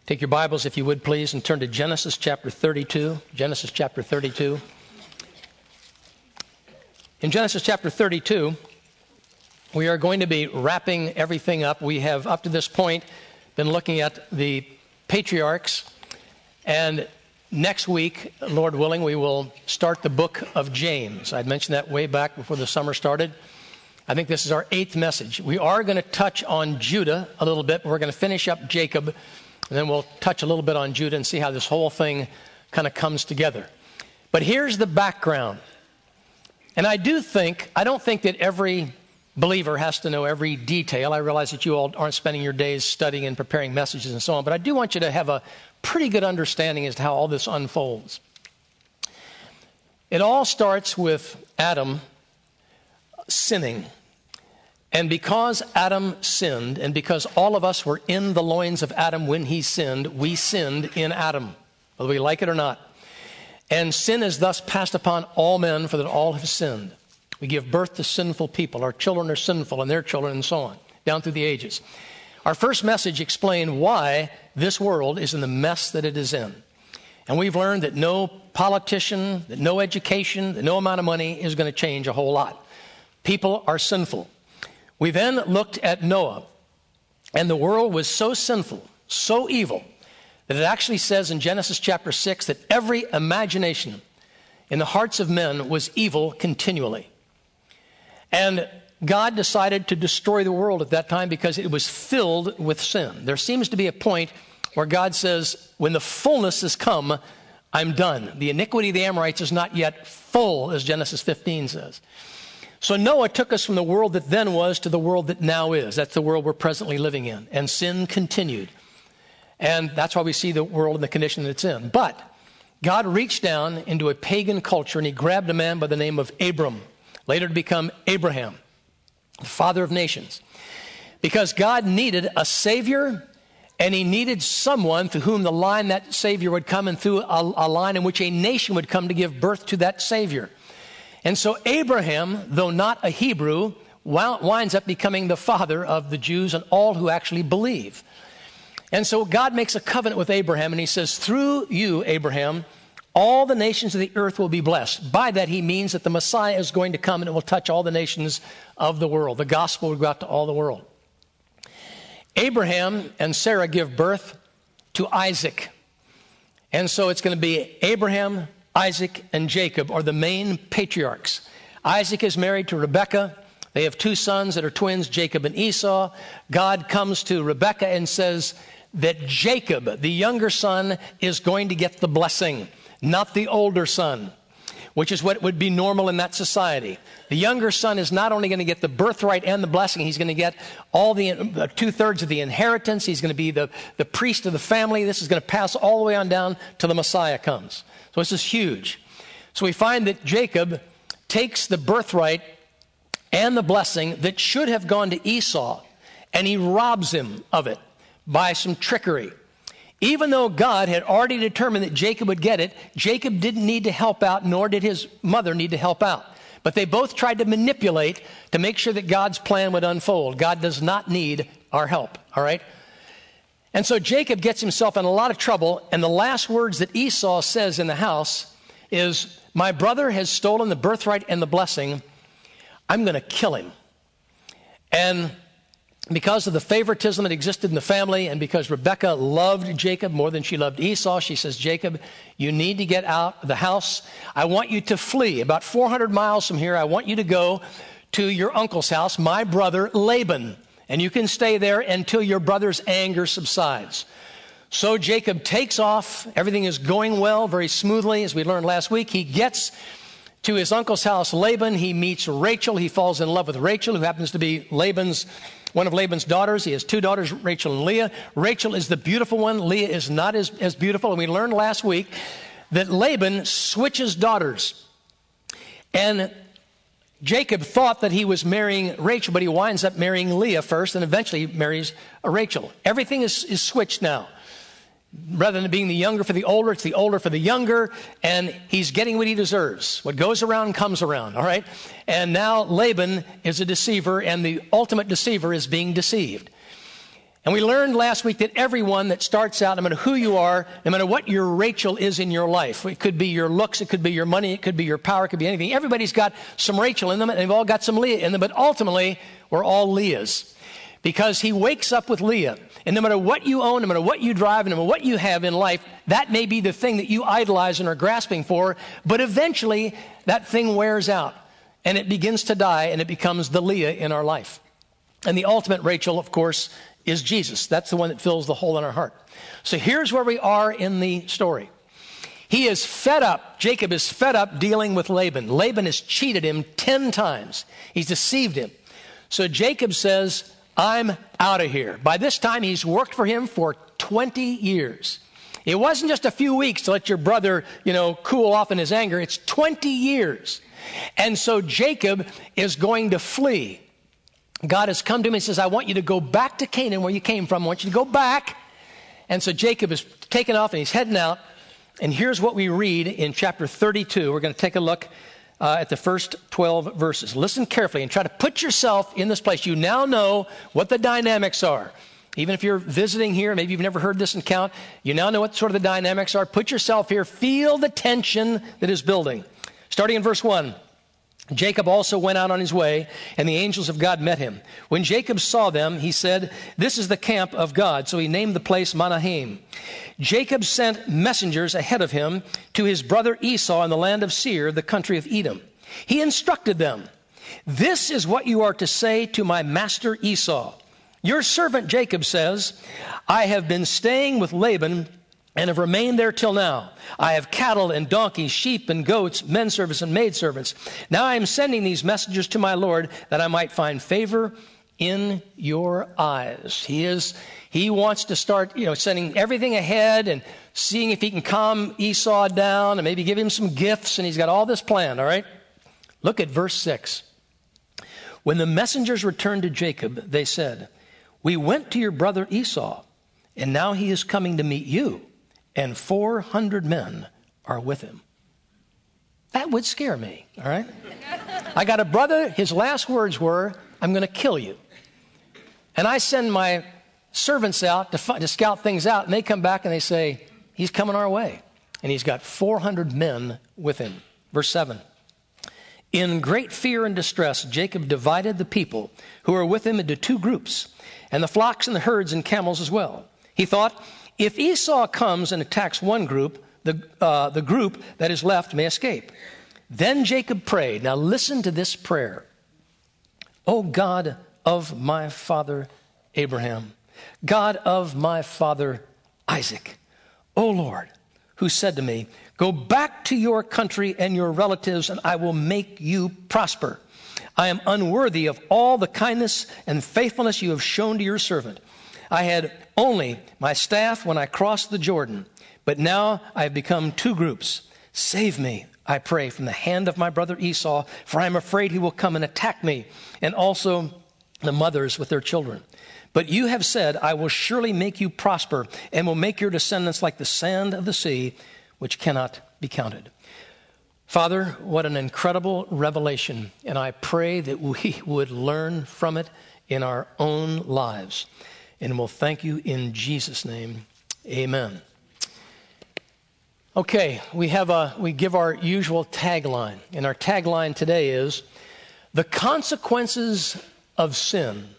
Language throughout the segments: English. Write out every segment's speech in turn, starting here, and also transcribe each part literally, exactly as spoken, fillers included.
Take your Bibles, if you would, please, and turn to Genesis chapter thirty-two. Genesis chapter thirty-two. In Genesis chapter thirty-two, we are going to be wrapping everything up. We have, up to this point, been looking at the patriarchs. And next week, Lord willing, we will start the book of James. I'd mentioned that way back before the summer started. I think this is our eighth message. We are going to touch on Judah a little bit. We're going to finish up Jacob. And then we'll touch a little bit on Judah and see how this whole thing kind of comes together. But here's the background. And I do think, I don't think that every believer has to know every detail. I realize that you all aren't spending your days studying and preparing messages and so on. But I do want you to have a pretty good understanding as to how all this unfolds. It all starts with Adam sinning. And because Adam sinned, and because all of us were in the loins of Adam when he sinned, we sinned in Adam, whether we like it or not. And sin is thus passed upon all men, for that all have sinned. We give birth to sinful people. Our children are sinful, and their children, and so on, down through the ages. Our first message explained why this world is in the mess that it is in. And we've learned that no politician, that no education, that no amount of money is going to change a whole lot. People are sinful. We then looked at Noah, and the world was so sinful, so evil, that it actually says in Genesis chapter six that every imagination in the hearts of men was evil continually. And God decided to destroy the world at that time because it was filled with sin. There seems to be a point where God says, when the fullness has come, I'm done. The iniquity of the Amorites is not yet full, as Genesis fifteen says. So Noah took us from the world that then was to the world that now is. That's the world we're presently living in. And sin continued. And that's why we see the world in the condition that it's in. But God reached down into a pagan culture and he grabbed a man by the name of Abram, later to become Abraham, the father of nations. Because God needed a savior, and he needed someone through whom the line that savior would come, and through a, a line in which a nation would come to give birth to that savior. And so Abraham, though not a Hebrew, winds up becoming the father of the Jews and all who actually believe. And so God makes a covenant with Abraham, and he says, through you, Abraham, all the nations of the earth will be blessed. By that he means that the Messiah is going to come and it will touch all the nations of the world. The gospel will go out to all the world. Abraham and Sarah give birth to Isaac. And so it's going to be Abraham, Isaac, and Jacob are the main patriarchs. Isaac is married to Rebekah. They have two sons that are twins, Jacob and Esau. God comes to Rebekah and says that Jacob, the younger son, is going to get the blessing, not the older son, which is what would be normal in that society. The younger son is not only going to get the birthright and the blessing, he's going to get all the uh, two-thirds of the inheritance. He's going to be the, the priest of the family. This is going to pass all the way on down till the Messiah comes. So this is huge. So we find that Jacob takes the birthright and the blessing that should have gone to Esau, and he robs him of it by some trickery. Even though God had already determined that Jacob would get it, Jacob didn't need to help out, nor did his mother need to help out. But they both tried to manipulate to make sure that God's plan would unfold. God does not need our help, all right? And so Jacob gets himself in a lot of trouble, and the last words that Esau says in the house is, my brother has stolen the birthright and the blessing. I'm going to kill him. And because of the favoritism that existed in the family, and because Rebekah loved Jacob more than she loved Esau, she says, Jacob, you need to get out of the house. I want you to flee. About four hundred miles from here, I want you to go to your uncle's house, my brother Laban. And you can stay there until your brother's anger subsides. So Jacob takes off. Everything is going well, very smoothly, as we learned last week. He gets to his uncle's house, Laban. He meets Rachel. He falls in love with Rachel, who happens to be Laban's, one of Laban's daughters. He has two daughters, Rachel and Leah. Rachel is the beautiful one. Leah is not as, as beautiful. And we learned last week that Laban switches daughters. And Jacob thought that he was marrying Rachel, but he winds up marrying Leah first, and eventually marries Rachel. Everything is, is switched now. Rather than being the younger for the older, it's the older for the younger, and he's getting what he deserves. What goes around comes around, all right? And now Laban is a deceiver, and the ultimate deceiver is being deceived. And we learned last week that everyone that starts out, no matter who you are, no matter what your Rachel is in your life, it could be your looks, it could be your money, it could be your power, it could be anything. Everybody's got some Rachel in them, and they've all got some Leah in them, but ultimately, we're all Leahs. Because he wakes up with Leah. And no matter what you own, no matter what you drive, no matter what you have in life, that may be the thing that you idolize and are grasping for, but eventually that thing wears out and it begins to die and it becomes the Leah in our life. And the ultimate Rachel, of course, is Jesus. That's the one that fills the hole in our heart. So here's where we are in the story. He is fed up. Jacob is fed up dealing with Laban. Laban has cheated him ten times. He's deceived him. So Jacob says, I'm out of here. By this time, he's worked for him for twenty years. It wasn't just a few weeks to let your brother, you know, cool off in his anger. It's twenty years. And so Jacob is going to flee. God has come to him and says, I want you to go back to Canaan where you came from. I want you to go back. And so Jacob is taken off and he's heading out. And here's what we read in chapter thirty-two. We're going to take a look uh, at the first twelve verses. Listen carefully and try to put yourself in this place. You now know what the dynamics are. Even if you're visiting here, maybe you've never heard this account, you now know what sort of the dynamics are. Put yourself here. Feel the tension that is building. Starting in verse one. Jacob also went out on his way, and the angels of God met him. When Jacob saw them, he said, this is the camp of God. So he named the place Mahanaim. Jacob sent messengers ahead of him to his brother Esau in the land of Seir, the country of Edom. He instructed them, this is what you are to say to my master Esau. Your servant Jacob says, I have been staying with Laban and have remained there till now. I have cattle and donkeys, sheep and goats, men servants and maid servants. Now I am sending these messengers to my Lord that I might find favor in your eyes. He is, he wants to start, you know, sending everything ahead and seeing if he can calm Esau down and maybe give him some gifts. And he's got all this planned, all right? Look at verse six. When the messengers returned to Jacob, they said, we went to your brother Esau, and now he is coming to meet you. And four hundred men are with him. That would scare me, all right? I got a brother, his last words were, I'm going to kill you. And I send my servants out to, find, to scout things out, and they come back and they say, he's coming our way. And he's got four hundred men with him. Verse seven. In great fear and distress, Jacob divided the people who were with him into two groups, and the flocks and the herds and camels as well. He thought, if Esau comes and attacks one group, the, uh, the group that is left may escape. Then Jacob prayed. Now listen to this prayer. O God of my father Abraham, God of my father Isaac, O Lord, who said to me, go back to your country and your relatives, and I will make you prosper. I am unworthy of all the kindness and faithfulness you have shown to your servant. I had only my staff when I crossed the Jordan, but now I have become two groups. Save me, I pray, from the hand of my brother Esau, for I am afraid he will come and attack me, and also the mothers with their children. But you have said, I will surely make you prosper, and will make your descendants like the sand of the sea, which cannot be counted. Father, what an incredible revelation, and I pray that we would learn from it in our own lives. And we'll thank you in Jesus' name. Amen. Okay, we have a we give our usual tagline. And our tagline today is, the consequences of sin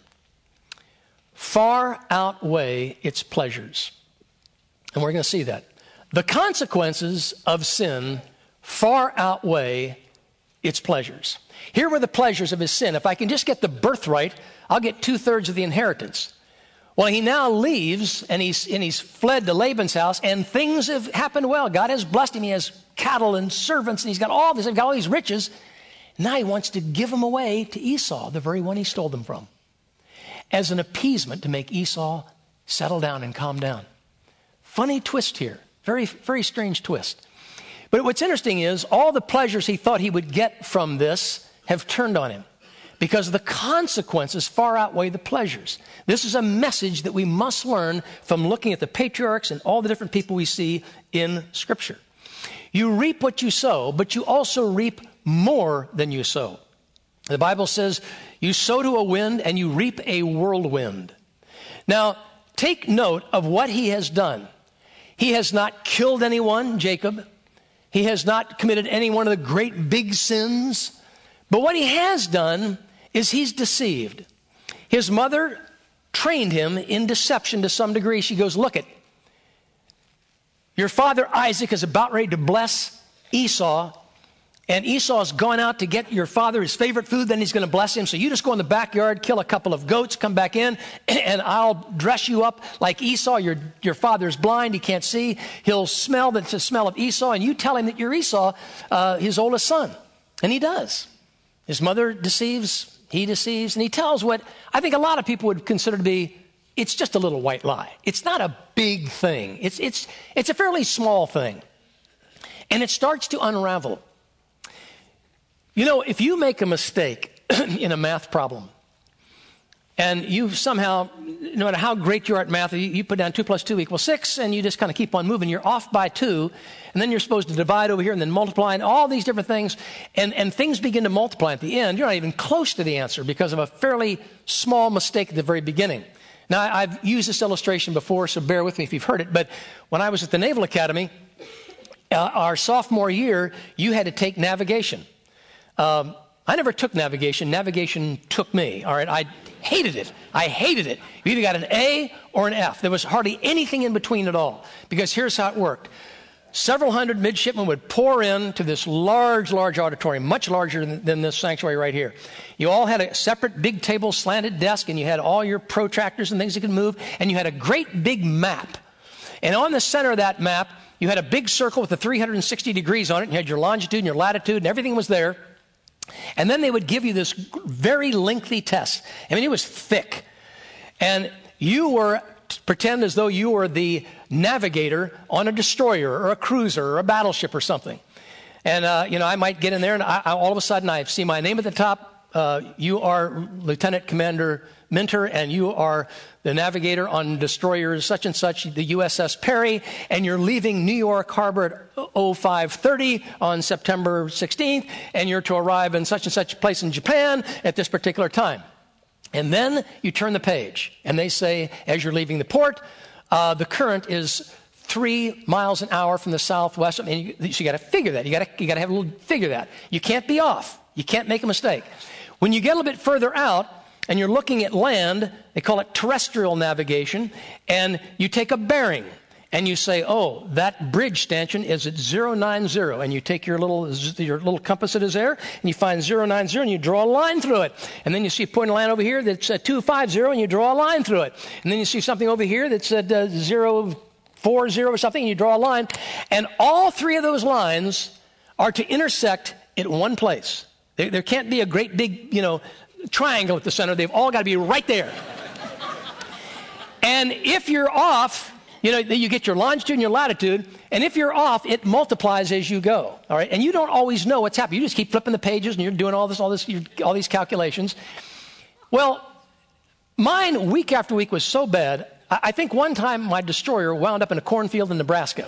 far outweigh its pleasures. And we're going to see that. The consequences of sin far outweigh its pleasures. Here were the pleasures of his sin. If I can just get the birthright, I'll get two-thirds of the inheritance. Well, he now leaves, and he's, and he's fled to Laban's house, and things have happened well. God has blessed him. He has cattle and servants, and he's got all this, he's got all these riches. Now he wants to give them away to Esau, the very one he stole them from, as an appeasement to make Esau settle down and calm down. Funny twist here. Very, very strange twist. But what's interesting is all the pleasures he thought he would get from this have turned on him, because the consequences far outweigh the pleasures. This is a message that we must learn from looking at the patriarchs and all the different people we see in Scripture. You reap what you sow, but you also reap more than you sow. The Bible says you sow to a wind and you reap a whirlwind. Now, take note of what he has done. He has not killed anyone, Jacob. He has not committed any one of the great big sins. But what he has done is he's deceived. His mother trained him in deception to some degree. She goes, look it, your father Isaac is about ready to bless Esau, and Esau's gone out to get your father his favorite food, then he's going to bless him. So you just go in the backyard, kill a couple of goats, come back in, and I'll dress you up like Esau. Your, your father's blind, he can't see. He'll smell the, the smell of Esau, and you tell him that you're Esau, uh, his oldest son. And he does. His mother deceives, he deceives, and he tells what I think a lot of people would consider to be, it's just a little white lie. It's not a big thing. It's, it's, it's a fairly small thing. And it starts to unravel. You know, if you make a mistake in a math problem, and you somehow, no matter how great you are at math, you, you put down two plus two equals six, and you just kind of keep on moving. You're off by two, and then you're supposed to divide over here and then multiply, and all these different things, and, and things begin to multiply at the end. You're not even close to the answer because of a fairly small mistake at the very beginning. Now, I've used this illustration before, so bear with me if you've heard it, but when I was at the Naval Academy, uh, our sophomore year, you had to take navigation. Um, I never took navigation. Navigation took me, all right? I hated it. I hated it. You either got an A or an F. There was hardly anything in between at all, because here's how it worked. Several hundred midshipmen would pour into this large, large auditorium, much larger than, than this sanctuary right here. You all had a separate big table, slanted desk, and you had all your protractors and things that could move, and you had a great big map. And on the center of that map, you had a big circle with the three hundred sixty degrees on it, and you had your longitude and your latitude, and everything was there. And then they would give you this very lengthy test. I mean, it was thick. And you were, pretend as though you were the navigator on a destroyer or a cruiser or a battleship or something. And, uh, you know, I might get in there and I, I, all of a sudden I see my name at the top. Uh, you are Lieutenant Commander Minter, and you are the navigator on destroyers such and such, the U S S Perry, and you're leaving New York Harbor at oh five thirty on September sixteenth, and you're to arrive in such and such place in Japan at this particular time. And then you turn the page, and they say, as you're leaving the port, uh, the current is three miles an hour from the southwest. I mean, you, you got to figure that. You got to you got to have a little figure that. You can't be off. You can't make a mistake. When you get a little bit further out, and you're looking at land, they call it terrestrial navigation, and you take a bearing, and you say, oh, that bridge stanchion is at zero nine zero, and you take your little your little compass that is there, and you find zero nine zero, and you draw a line through it. And then you see a point of land over here that's at two five zero, and you draw a line through it. And then you see something over here that's at uh, zero four zero or something, and you draw a line. And all three of those lines are to intersect at one place. There, there can't be a great big, you know, triangle at the center. They've all got to be right there. And if you're off, you know, you get your longitude and your latitude, and if you're off, it multiplies as you go. All right, and you don't always know what's happening. You just keep flipping the pages, and you're doing all this, all this, all these calculations. Well, mine week after week was so bad. I think one time my destroyer wound up in a cornfield in Nebraska.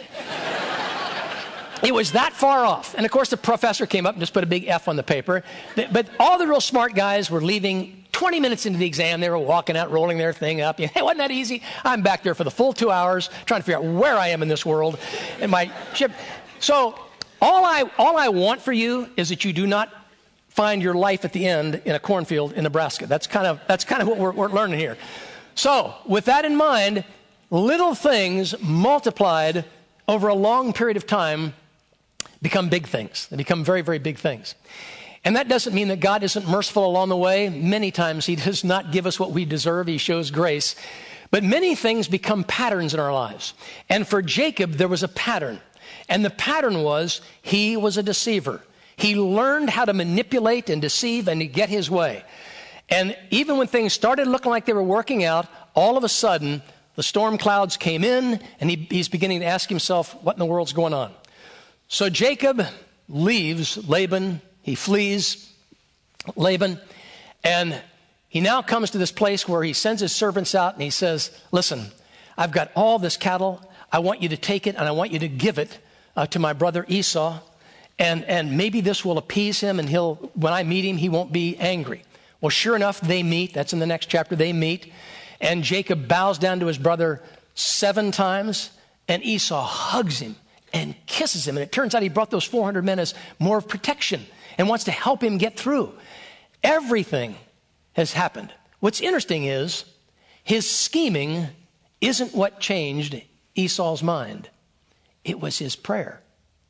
It was that far off. And of course, the professor came up and just put a big F on the paper. But all the real smart guys were leaving twenty minutes into the exam. They were walking out, rolling their thing up. Hey, wasn't that easy? I'm back there for the full two hours trying to figure out where I am in this world and my ship. So all I, all I want for you is that you do not find your life at the end in a cornfield in Nebraska. That's kind of, that's kind of what we're, we're learning here. So with that in mind, little things multiplied over a long period of time become big things. They become very, very big things. And that doesn't mean that God isn't merciful along the way. Many times he does not give us what we deserve. He shows grace. But many things become patterns in our lives. And for Jacob, there was a pattern. And the pattern was he was a deceiver. He learned how to manipulate and deceive and to get his way. And even when things started looking like they were working out, all of a sudden, the storm clouds came in, and he, he's beginning to ask himself, what in the world's going on? So Jacob leaves Laban. He flees Laban. And he now comes to this place where he sends his servants out, and he says, listen, I've got all this cattle. I want you to take it, and I want you to give it uh, to my brother Esau. And, and maybe this will appease him, and he'll, when I meet him, he won't be angry. Well, sure enough, they meet. That's in the next chapter. They meet. And Jacob bows down to his brother seven times, and Esau hugs him and kisses him. And it turns out he brought those four hundred men as more of protection and wants to help him get through. Everything has happened. What's interesting is his scheming isn't what changed Esau's mind. It was his prayer.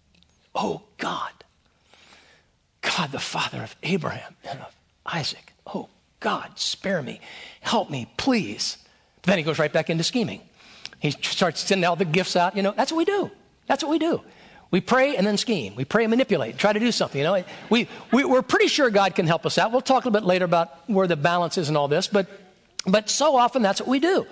Oh, God, God, the Father of Abraham and of Isaac. Oh, God, spare me. Help me, please. Then he goes right back into scheming. He starts sending all the gifts out. You know, that's what we do. That's what we do. We pray and then scheme. We pray and manipulate, try to do something. You know, we, we, we're pretty sure God can help us out. We'll talk a little bit later about where the balance is and all this, but, but so often that's what we do.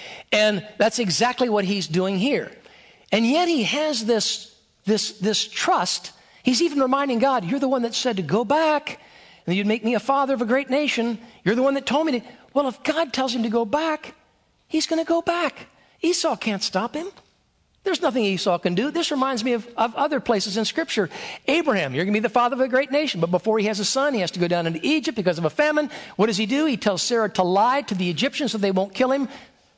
And that's exactly what he's doing here. And yet he has this, this, this trust. He's even reminding God, you're the one that said to go back and you'd make me a father of a great nation. You're the one that told me to. Well, if God tells him to go back, he's going to go back. Esau can't stop him. There's nothing Esau can do. This reminds me of, of other places in Scripture. Abraham, you're going to be the father of a great nation. But before he has a son, he has to go down into Egypt because of a famine. What does he do? He tells Sarah to lie to the Egyptians so they won't kill him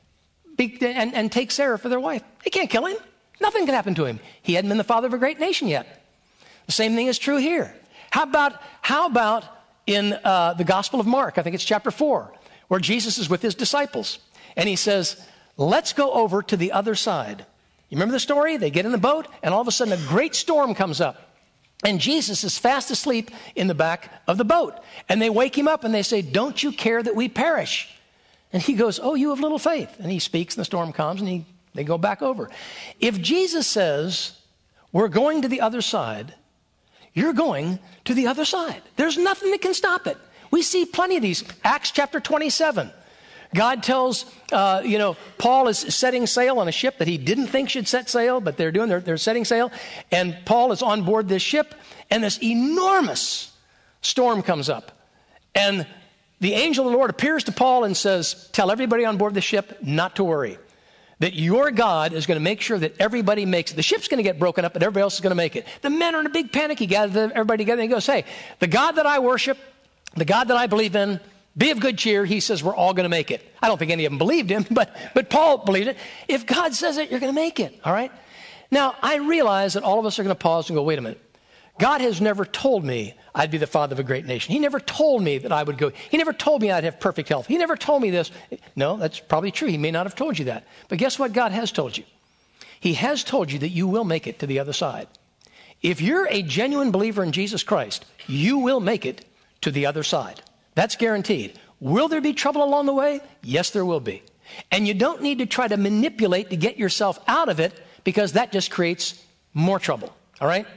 be, and, and take Sarah for their wife. They can't kill him. Nothing can happen to him. He hadn't been the father of a great nation yet. The same thing is true here. How about, how about in uh, the Gospel of Mark? I think it's chapter four, where Jesus is with his disciples. And he says, let's go over to the other side. You remember the story? They get in the boat, and all of a sudden a great storm comes up. And Jesus is fast asleep in the back of the boat. And they wake him up, and they say, don't you care that we perish? And he goes, oh, you have little faith. And he speaks, and the storm comes, and he, they go back over. If Jesus says, we're going to the other side, you're going to the other side. There's nothing that can stop it. We see plenty of these. Acts chapter twenty-seven. God tells, uh, you know, Paul is setting sail on a ship that he didn't think should set sail, but they're doing, they're, they're setting sail. And Paul is on board this ship, and this enormous storm comes up. And the angel of the Lord appears to Paul and says, tell everybody on board the ship not to worry, that your God is going to make sure that everybody makes it. The ship's going to get broken up, but everybody else is going to make it. The men are in a big panic. He gathers everybody together, and he goes, hey, the God that I worship, the God that I believe in, be of good cheer. He says, we're all going to make it. I don't think any of them believed him, but, but Paul believed it. If God says it, you're going to make it. All right. Now, I realize that all of us are going to pause and go, wait a minute. God has never told me I'd be the father of a great nation. He never told me that I would go. He never told me I'd have perfect health. He never told me this. No, that's probably true. He may not have told you that. But guess what God has told you? He has told you that you will make it to the other side. If you're a genuine believer in Jesus Christ, you will make it to the other side. That's guaranteed. Will there be trouble along the way? Yes, there will be. And you don't need to try to manipulate to get yourself out of it, because that just creates more trouble. All right?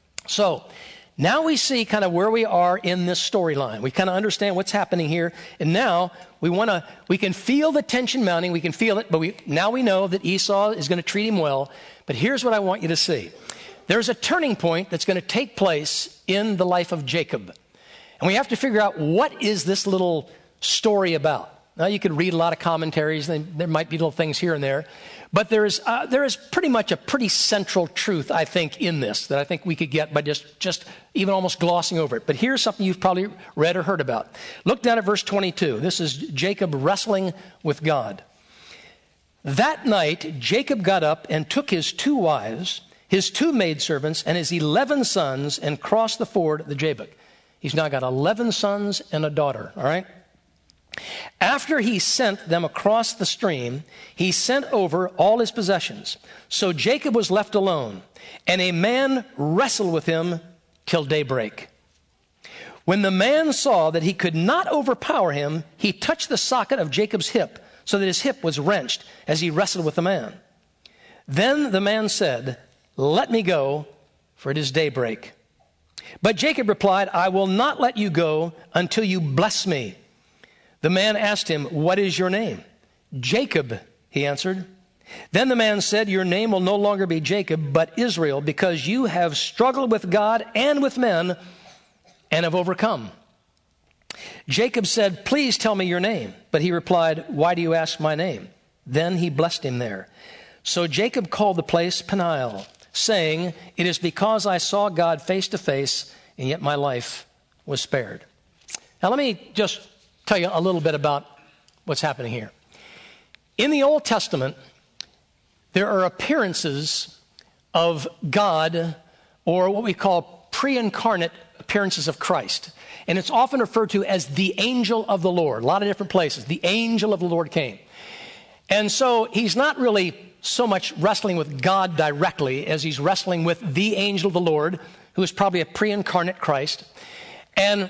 So now we see kind of where we are in this storyline. We kind of understand what's happening here. And now we want to, we can feel the tension mounting. We can feel it, but we, now we know that Esau is going to treat him well. But here's what I want you to see. There's a turning point that's going to take place in the life of Jacob. And we have to figure out, what is this little story about? Now, you could read a lot of commentaries, and there might be little things here and there. But there is, uh, there is pretty much a pretty central truth, I think, in this that I think we could get by just, just even almost glossing over it. But here's something you've probably read or heard about. Look down at verse twenty-two. This is Jacob wrestling with God. That night, Jacob got up and took his two wives, his two maidservants, and his eleven sons, and crossed the ford of the Jabbok. He's now got eleven sons and a daughter, all right? After he sent them across the stream, he sent over all his possessions. So Jacob was left alone, and a man wrestled with him till daybreak. When the man saw that he could not overpower him, he touched the socket of Jacob's hip, so that his hip was wrenched as he wrestled with the man. Then the man said, let me go, for it is daybreak. But Jacob replied, I will not let you go until you bless me. The man asked him, what is your name? Jacob, he answered. Then the man said, your name will no longer be Jacob, but Israel, because you have struggled with God and with men and have overcome. Jacob said, please tell me your name. But he replied, why do you ask my name? Then he blessed him there. So Jacob called the place Peniel, saying, it is because I saw God face to face, and yet my life was spared. Now let me just tell you a little bit about what's happening here. In the Old Testament, there are appearances of God, or what we call pre-incarnate appearances of Christ. And it's often referred to as the angel of the Lord. A lot of different places. The angel of the Lord came. And so he's not really so much wrestling with God directly as he's wrestling with the angel of the Lord, who is probably a pre-incarnate Christ. And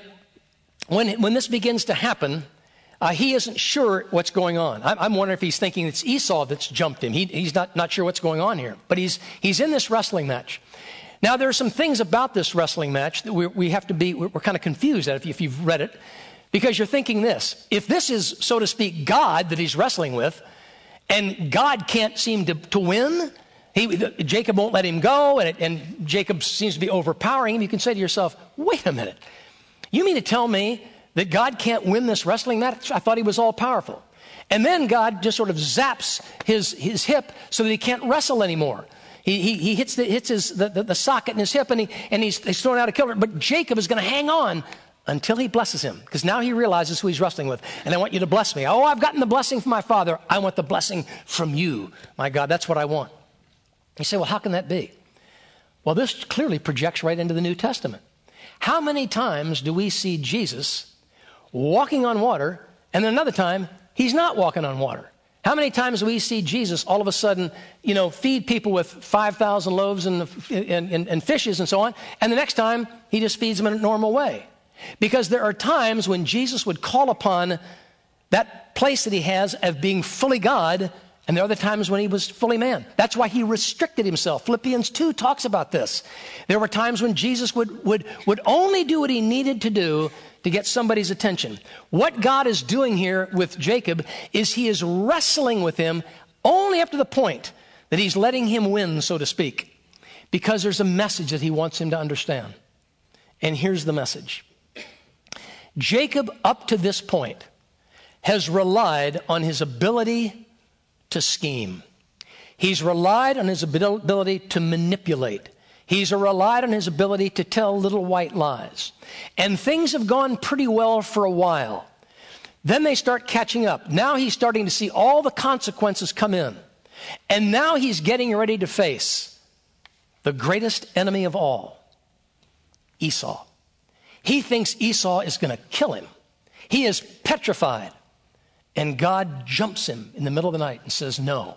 when, when this begins to happen, uh, he isn't sure what's going on. I'm, I'm wondering if he's thinking it's Esau that's jumped him. He, he's not, not sure what's going on here. But he's, he's in this wrestling match. Now, there are some things about this wrestling match that we, we have to be, we're, we're kind of confused at if, you, if you've read it, because you're thinking this. If this is, so to speak, God that he's wrestling with, and God can't seem to, to win, he, the, Jacob won't let him go, and, it, and Jacob seems to be overpowering him, you can say to yourself, wait a minute. You mean to tell me that God can't win this wrestling match? I thought he was all powerful. And then God just sort of zaps his, his hip so that he can't wrestle anymore. He, he, he hits, the, hits his, the, the, the socket in his hip, and, he, and he's, he's thrown out a killer. But Jacob is going to hang on until he blesses him, because now he realizes who he's wrestling with. And I want you to bless me. Oh, I've gotten the blessing from my father. I want the blessing from you. My God, that's what I want. You say, well, how can that be? Well, this clearly projects right into the New Testament. How many times do we see Jesus walking on water, and then another time he's not walking on water? How many times do we see Jesus all of a sudden, you know, feed people with five thousand loaves and, and, and, and fishes and so on, and the next time he just feeds them in a normal way? Because there are times when Jesus would call upon that place that he has of being fully God, and there are other times when he was fully man. That's why he restricted himself. Philippians two talks about this. There were times when Jesus would, would, would only do what he needed to do to get somebody's attention. What God is doing here with Jacob is he is wrestling with him only up to the point that he's letting him win, so to speak, because there's a message that he wants him to understand. And here's the message. Jacob, up to this point, has relied on his ability to scheme. He's relied on his ability to manipulate. He's relied on his ability to tell little white lies. And things have gone pretty well for a while. Then they start catching up. Now he's starting to see all the consequences come in. And now he's getting ready to face the greatest enemy of all, Esau. He thinks Esau is going to kill him. He is petrified. And God jumps him in the middle of the night and says, no,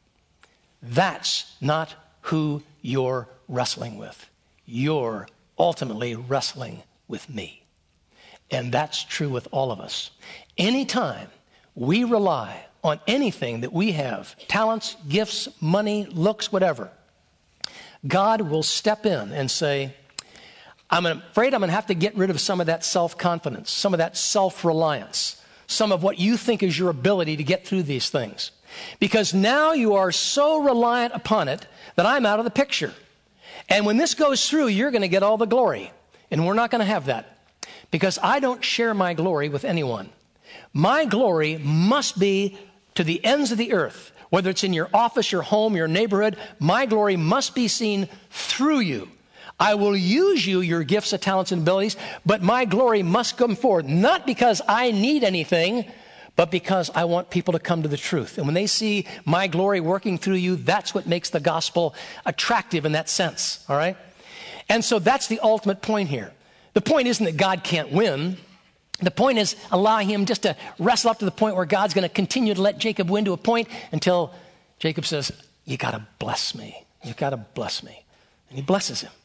that's not who you're wrestling with. You're ultimately wrestling with me. And that's true with all of us. Anytime we rely on anything that we have, talents, gifts, money, looks, whatever, God will step in and say, I'm afraid I'm going to have to get rid of some of that self-confidence, some of that self-reliance, some of what you think is your ability to get through these things. Because now you are so reliant upon it that I'm out of the picture. And when this goes through, you're going to get all the glory. And we're not going to have that. Because I don't share my glory with anyone. My glory must be to the ends of the earth. Whether it's in your office, your home, your neighborhood, my glory must be seen through you. I will use you, your gifts, and talents, and abilities, but my glory must come forward, not because I need anything, but because I want people to come to the truth. And when they see my glory working through you, that's what makes the gospel attractive in that sense, all right? And so that's the ultimate point here. The point isn't that God can't win. The point is allowing him just to wrestle up to the point where God's going to continue to let Jacob win to a point until Jacob says, you got to bless me. You got to bless me. And he blesses him.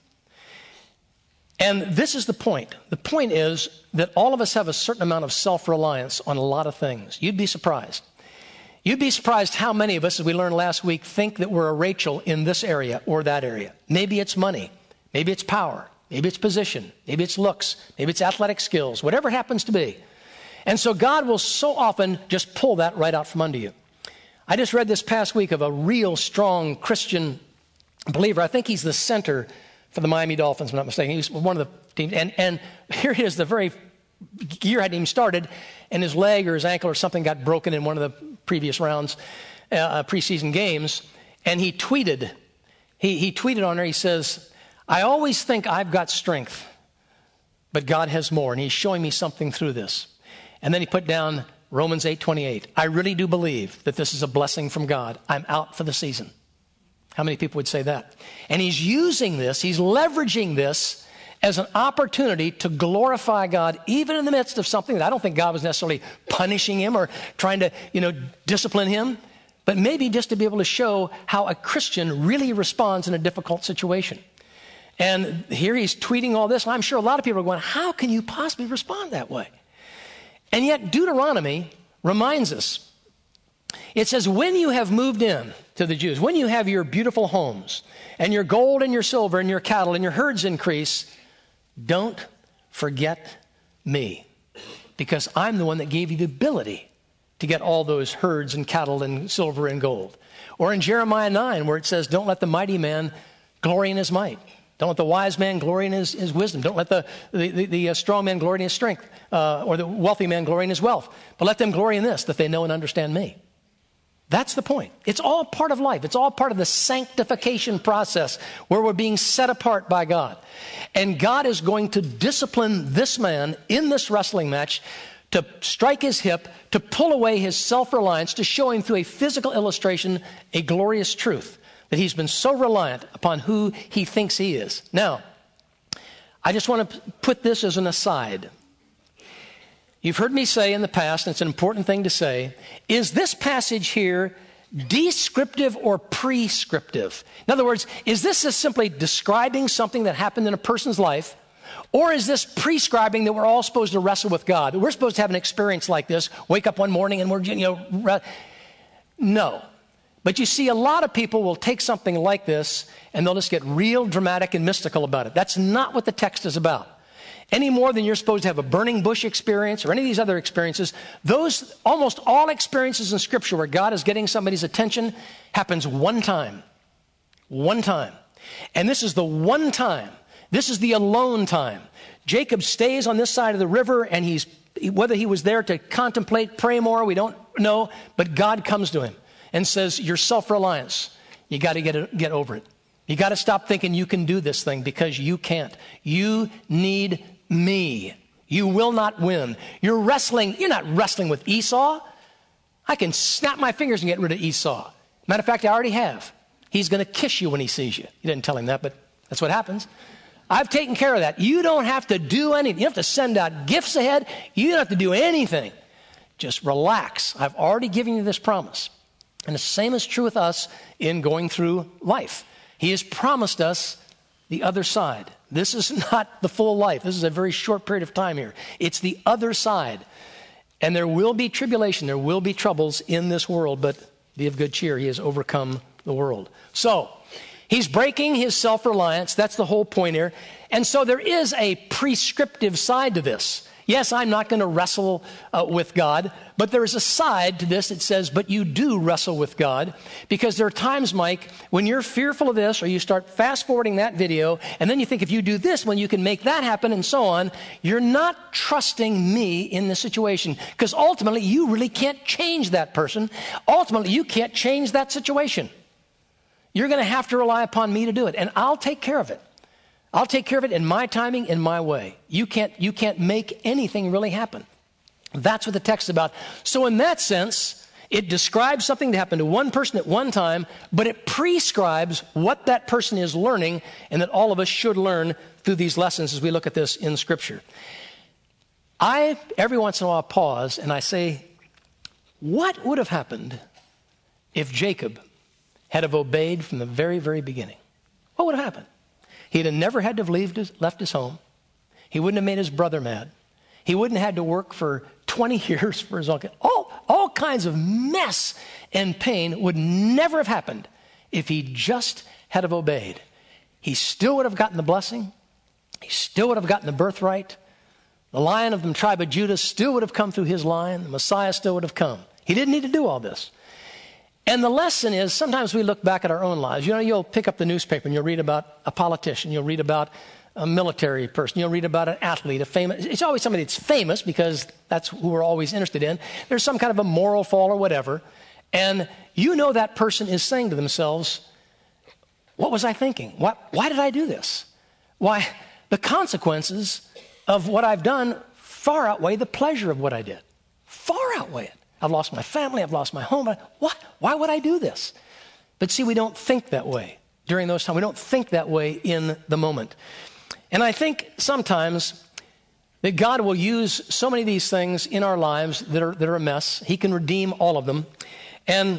And this is the point. The point is that all of us have a certain amount of self-reliance on a lot of things. You'd be surprised. You'd be surprised how many of us, as we learned last week, think that we're a Rachel in this area or that area. Maybe it's money. Maybe it's power. Maybe it's position. Maybe it's looks. Maybe it's athletic skills. Whatever it happens to be. And so God will so often just pull that right out from under you. I just read this past week of a real strong Christian believer. I think he's the center for the Miami Dolphins, if I'm not mistaken. He was one of the teams. And, and here he is, the very year hadn't even started, and his leg or his ankle or something got broken in one of the previous rounds, uh, preseason games. And he tweeted, he, he tweeted on there, he says, I always think I've got strength, but God has more, and he's showing me something through this. And then he put down, Romans eight twenty-eight. I really do believe that this is a blessing from God. I'm out for the season. How many people would say that? And he's using this, he's leveraging this as an opportunity to glorify God, even in the midst of something that I don't think God was necessarily punishing him or trying to, you know, discipline him, but maybe just to be able to show how a Christian really responds in a difficult situation. And here he's tweeting all this, and I'm sure a lot of people are going, how can you possibly respond that way? And yet Deuteronomy reminds us. It says, when you have moved in to the Jews, when you have your beautiful homes and your gold and your silver and your cattle and your herds increase, don't forget me, because I'm the one that gave you the ability to get all those herds and cattle and silver and gold. Or in Jeremiah nine, where it says, don't let the mighty man glory in his might. Don't let the wise man glory in his, his wisdom. Don't let the, the, the, the uh, strong man glory in his strength, uh, or the wealthy man glory in his wealth. But let them glory in this, that they know and understand me. That's the point. It's all part of life. It's all part of the sanctification process where we're being set apart by God. And God is going to discipline this man in this wrestling match to strike his hip, to pull away his self-reliance, to show him through a physical illustration a glorious truth. That he's been so reliant upon who he thinks he is. Now, I just want to put this as an aside. You've heard me say in the past, and it's an important thing to say, is this passage here descriptive or prescriptive? In other words, is this just simply describing something that happened in a person's life, or is this prescribing that we're all supposed to wrestle with God? That we're supposed to have an experience like this, wake up one morning and we're, you know, re- no. But you see, a lot of people will take something like this and they'll just get real dramatic and mystical about it. That's not what the text is about. Any more than you're supposed to have a burning bush experience or any of these other experiences, those almost all experiences in Scripture where God is getting somebody's attention happens one time. One time. And this is the one time. This is the alone time. Jacob stays on this side of the river, and he's, whether he was there to contemplate, pray more, we don't know, but God comes to him and says, your self-reliance, you got to get it, get over it. You got to stop thinking you can do this thing, because you can't. You need me. You will not win. You're wrestling. You're not wrestling with Esau. I can snap my fingers and get rid of Esau. Matter of fact, I already have. He's going to kiss you when he sees you. You didn't tell him that, but that's what happens. I've taken care of that. You don't have to do anything. You don't have to send out gifts ahead. You don't have to do anything. Just relax. I've already given you this promise. And the same is true with us in going through life. He has promised us the other side. This is not the full life. This is a very short period of time here. It's the other side. And there will be tribulation. There will be troubles in this world, but be of good cheer. He has overcome the world. So, he's breaking his self-reliance. That's the whole point here. And so there is a prescriptive side to this. Yes, I'm not going to wrestle uh, with God, but there is a side to this that says, but you do wrestle with God, because there are times, Mike, when you're fearful of this, or you start fast-forwarding that video, and then you think if you do this, when you can make that happen, and so on, you're not trusting me in the situation, because ultimately you really can't change that person. Ultimately, you can't change that situation. You're going to have to rely upon me to do it, and I'll take care of it. I'll take care of it in my timing, in my way. You can't, you can't make anything really happen. That's what the text is about. So in that sense, it describes something that happened to one person at one time, but it prescribes what that person is learning, and that all of us should learn through these lessons as we look at this in Scripture. I, every once in a while, pause and I say, what would have happened if Jacob had have obeyed from the very, very beginning? What would have happened? He'd have never had to have left his, left his home. He wouldn't have made his brother mad. He wouldn't have had to work for twenty years for his uncle. All, all kinds of mess and pain would never have happened if he just had have obeyed. He still would have gotten the blessing. He still would have gotten the birthright. The Lion of the tribe of Judah still would have come through his line. The Messiah still would have come. He didn't need to do all this. And the lesson is, sometimes we look back at our own lives. You know, you'll pick up the newspaper and you'll read about a politician. You'll read about a military person. You'll read about an athlete, a famous. It's always somebody that's famous, because that's who we're always interested in. There's some kind of a moral fall or whatever. And you know that person is saying to themselves, what was I thinking? Why, why did I do this? Why, the consequences of what I've done far outweigh the pleasure of what I did. far outweigh it. I've lost my family. I've lost my home. What? Why would I do this? But see, we don't think that way during those times. We don't think that way in the moment. And I think sometimes that God will use so many of these things in our lives that are, that are a mess. He can redeem all of them. And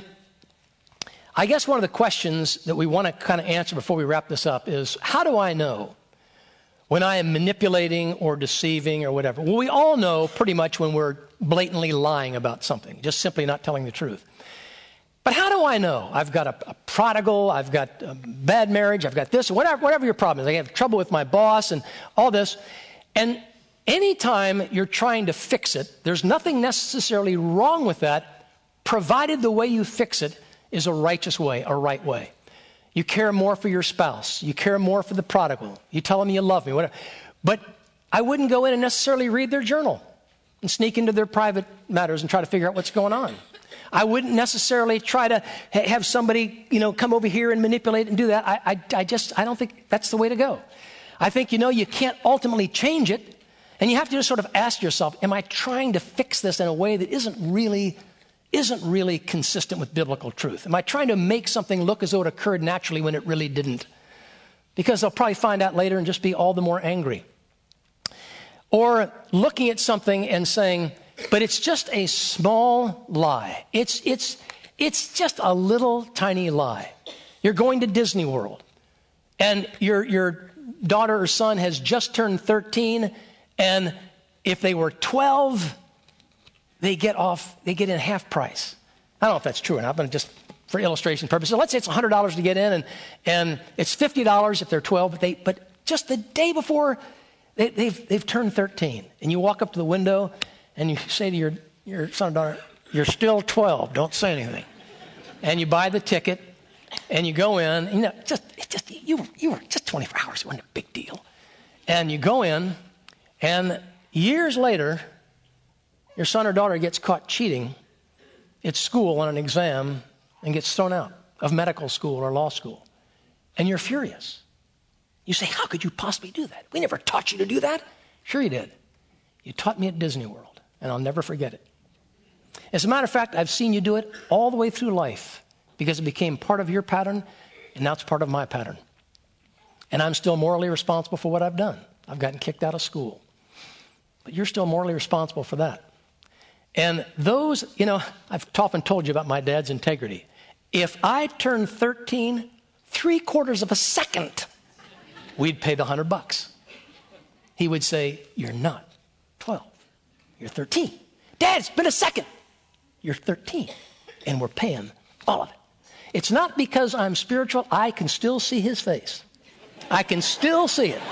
I guess one of the questions that we want to kind of answer before we wrap this up is, how do I know when I am manipulating or deceiving or whatever? Well, we all know pretty much when we're blatantly lying about something, just simply not telling the truth. But how do I know? I've got a, a prodigal, I've got a bad marriage, I've got this, whatever, whatever your problem is. I have trouble with my boss and all this. And anytime you're trying to fix it, there's nothing necessarily wrong with that, provided the way you fix it is a righteous way, a right way. You care more for your spouse. You care more for the prodigal. You tell them you love me, whatever. But I wouldn't go in and necessarily read their journal and sneak into their private matters and try to figure out what's going on. I wouldn't necessarily try to ha- have somebody, you know, come over here and manipulate and do that. I, I, I just, I don't think that's the way to go. I think, you know, you can't ultimately change it. And you have to just sort of ask yourself, am I trying to fix this in a way that isn't really isn't really consistent with biblical truth? Am I trying to make something look as though it occurred naturally when it really didn't? Because they'll probably find out later and just be all the more angry. Or looking at something and saying, but it's just a small lie. It's, it's, it's just a little tiny lie. You're going to Disney World, and your, your daughter or son has just turned thirteen, and if they were twelve, they get off, they get in half price. I don't know if that's true or not, but just for illustration purposes. Let's say it's one hundred dollars to get in, and, and it's fifty dollars if they're twelve, but, they, but just the day before they, they've, they've turned thirteen, and you walk up to the window and you say to your, your son or daughter, you're still twelve, don't say anything. And you buy the ticket, and you go in, and, you know, just, it just you, you were just twenty-four hours, it wasn't a big deal. And you go in, and years later, your son or daughter gets caught cheating at school on an exam and gets thrown out of medical school or law school. And you're furious. You say, how could you possibly do that? We never taught you to do that. Sure you did. You taught me at Disney World, and I'll never forget it. As a matter of fact, I've seen you do it all the way through life because it became part of your pattern, and now it's part of my pattern. And I'm still morally responsible for what I've done. I've gotten kicked out of school. But you're still morally responsible for that. And those, you know, I've often told you about my dad's integrity. If I turned thirteen, three quarters of a second, we'd pay the hundred bucks. He would say, you're not twelve, you're thirteen. Dad, it's been a second. You're thirteen, and we're paying all of it. It's not because I'm spiritual. I can still see his face. I can still see it.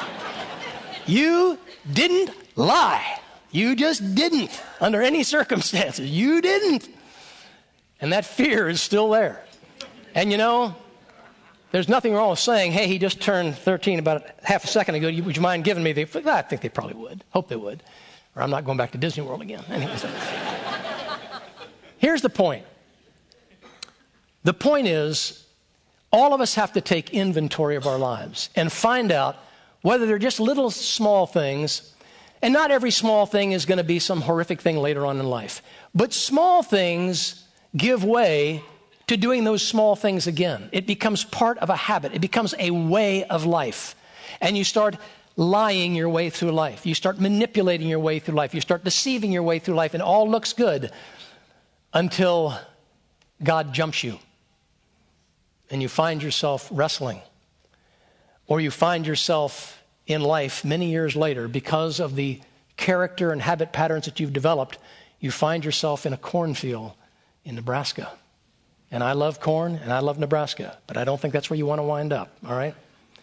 You didn't lie. You just didn't, under any circumstances. You didn't. And that fear is still there. And you know, there's nothing wrong with saying, hey, he just turned thirteen about half a second ago. Would you mind giving me the... I think they probably would. Hope they would. Or I'm not going back to Disney World again. Anyways. Here's the point. The point is, all of us have to take inventory of our lives and find out whether they're just little small things. And not every small thing is going to be some horrific thing later on in life. But small things give way to doing those small things again. It becomes part of a habit. It becomes a way of life. And you start lying your way through life. You start manipulating your way through life. You start deceiving your way through life. And all looks good until God jumps you. And you find yourself wrestling. Or you find yourself in life many years later, because of the character and habit patterns that you've developed, you find yourself in a cornfield in Nebraska. And I love corn and I love Nebraska, but I don't think that's where you want to wind up, all right?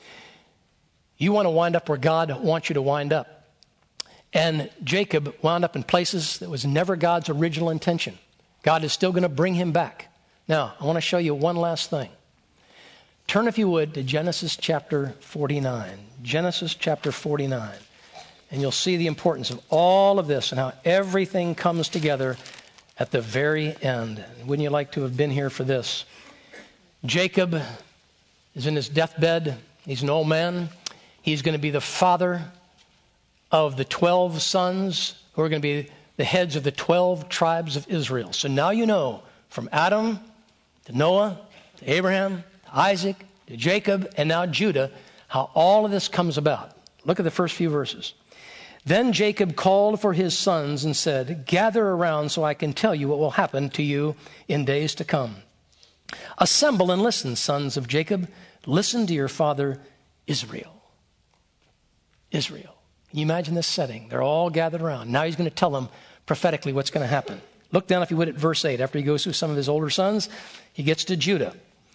You want to wind up where God wants you to wind up. And Jacob wound up in places that was never God's original intention. God is still going to bring him back. Now, I want to show you one last thing. Turn, if you would, to Genesis chapter forty-nine. Genesis chapter forty-nine. And you'll see the importance of all of this and how everything comes together at the very end. Wouldn't you like to have been here for this? Jacob is in his deathbed. He's an old man. He's going to be the father of the twelve sons who are going to be the heads of the twelve tribes of Israel. So now you know, from Adam to Noah, to Abraham, to Isaac, to Jacob, and now Judah, how all of this comes about. Look at the first few verses. Then Jacob called for his sons and said, gather around so I can tell you what will happen to you in days to come. Assemble and listen, sons of Jacob. Listen to your father Israel. Israel. Can you imagine this setting? They're all gathered around. Now he's going to tell them prophetically what's going to happen. Look down, if you would, at verse eight. After he goes through some of his older sons, he gets to Judah.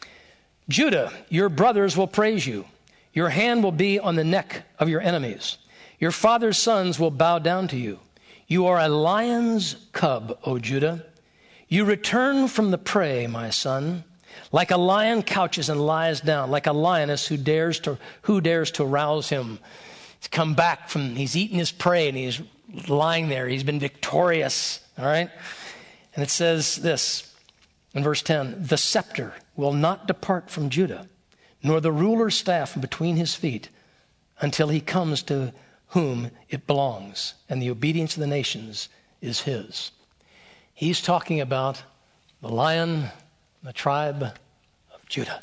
Judah, your brothers will praise you. Your hand will be on the neck of your enemies. Your father's sons will bow down to you. You are a lion's cub, O Judah. You return from the prey, my son. Like a lion couches and lies down, like a lioness who dares to who dares to rouse him. He's come back from, he's eaten his prey and he's lying there. He's been victorious, all right? And it says this in verse ten, the scepter will not depart from Judah, nor the ruler's staff from between his feet, until he comes to whom it belongs, and the obedience of the nations is his. He's talking about the lion, the tribe of Judah.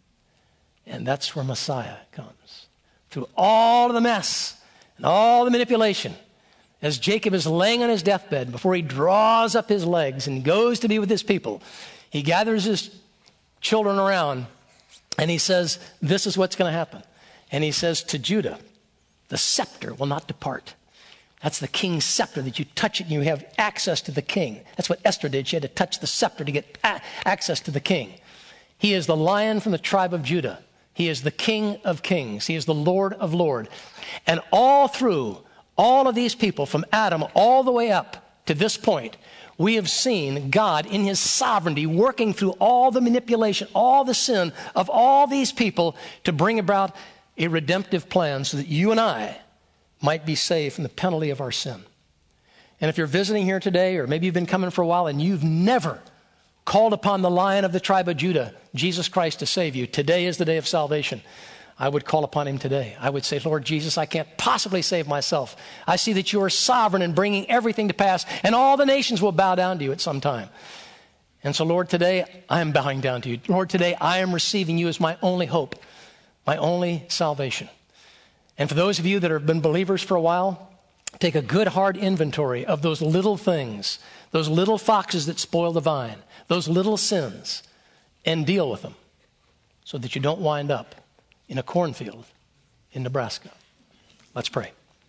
And that's where Messiah comes. Through all of the mess and all the manipulation, as Jacob is laying on his deathbed, before he draws up his legs and goes to be with his people, he gathers his children around and he says, this is what's going to happen. And he says to Judah, the scepter will not depart. That's the king's scepter, that you touch it and you have access to the king. That's what Esther did. She had to touch the scepter to get a- access to the king. He is the lion from the tribe of Judah. He is the King of kings. He is the Lord of lords. And all through all of these people, from Adam all the way up to this point, we have seen God in his sovereignty working through all the manipulation, all the sin of all these people to bring about a redemptive plan so that you and I might be saved from the penalty of our sin. And if you're visiting here today, or maybe you've been coming for a while and you've never called upon the Lion of the tribe of Judah, Jesus Christ, to save you, today is the day of salvation. I would call upon him today. I would say, Lord Jesus, I can't possibly save myself. I see that you are sovereign in bringing everything to pass, and all the nations will bow down to you at some time. And so, Lord, today I am bowing down to you. Lord, today I am receiving you as my only hope, my only salvation. And for those of you that have been believers for a while, take a good hard inventory of those little things, those little foxes that spoil the vine, those little sins, and deal with them so that you don't wind up in a cornfield in Nebraska. Let's pray.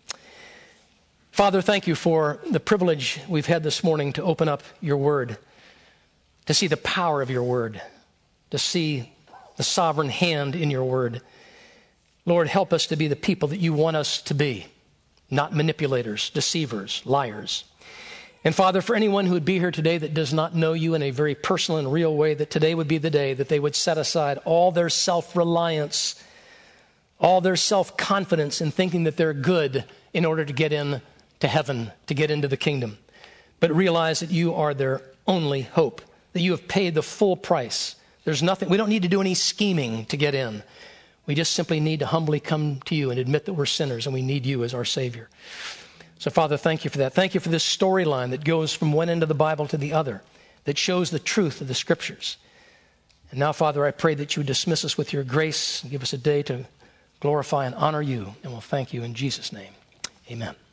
Father, thank you for the privilege we've had this morning to open up your word, to see the power of your word, to see the sovereign hand in your word. Lord, help us to be the people that you want us to be, not manipulators, deceivers, liars. And Father, for anyone who would be here today that does not know you in a very personal and real way, that today would be the day that they would set aside all their self-reliance, all their self-confidence in thinking that they're good in order to get in to heaven, to get into the kingdom, but realize that you are their only hope, that you have paid the full price. There's nothing, we don't need to do any scheming to get in. We just simply need to humbly come to you and admit that we're sinners and we need you as our Savior. So, Father, thank you for that. Thank you for this storyline that goes from one end of the Bible to the other, that shows the truth of the Scriptures. And now, Father, I pray that you would dismiss us with your grace and give us a day to glorify and honor you. And we'll thank you in Jesus' name. Amen.